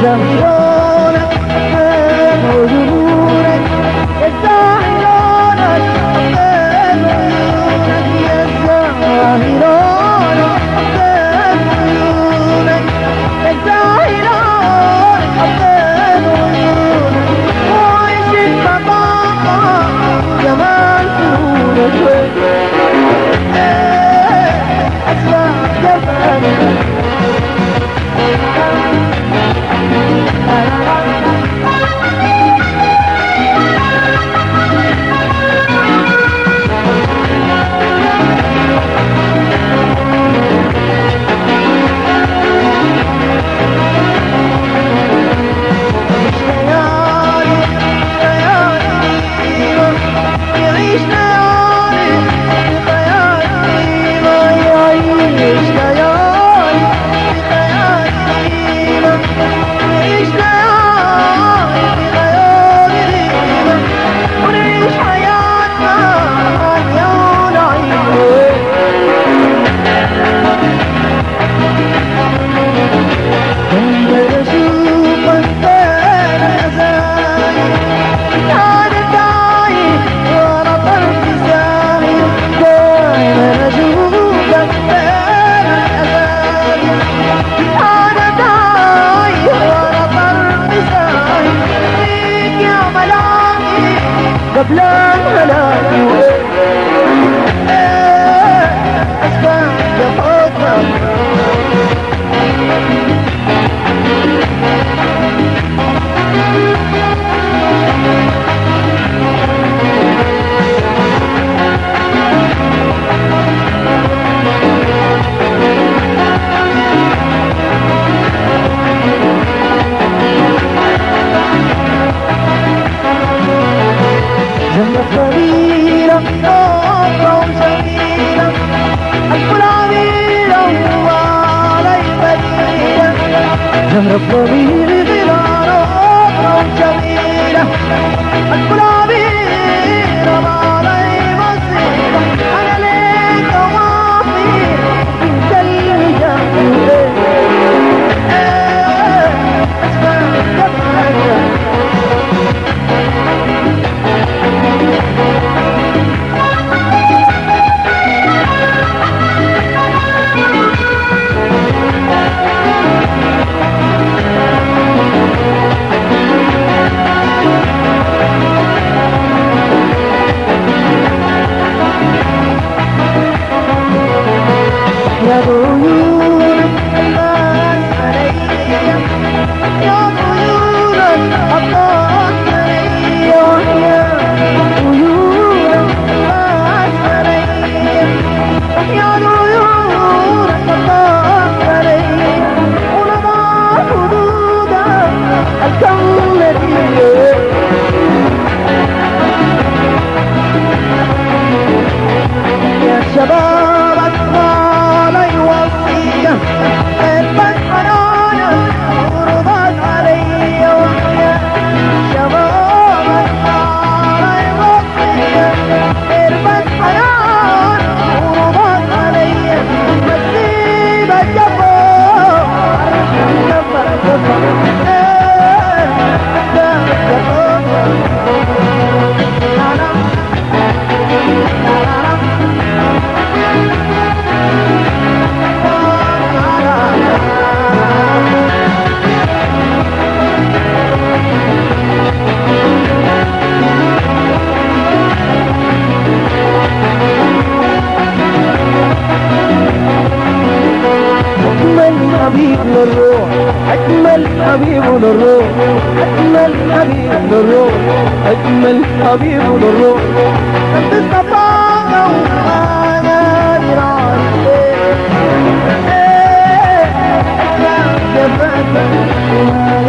زهرانك بين عيونك يا زهرانك بين عيونك يا زهرانك بين عيونك يا زهرانك بين عيونك وعيشك بطاقة جمال سرورك أسمع جمالك قبل الهلاك أسمع جفوتك جنة طويلة طاقة وجميلة الفلانية وعلي بديلة جنة طويلة ظلالة وجميلة الفلانية وعلي مصيبة أنا ليك وافي انت اللي جنبي اسمع جمالك يا عيونك الناس عليا يا عيونك الناس عليا يا عيونك الناس عليا يا عيونك الناس عليا ولما حدودك الكون لدي يا شبابك ما يوصيك قلبك حنانك ورضاك علي وحيا شبابك ما يوصيك قلبك حنانك ورضاك علي مسيبك جفوك جفوك جفوك حبيب للروح أجمل حبيب للروح أجمل حبيب للروح أجمل حبيب للروح أنت الصفاقة وأنا دراسي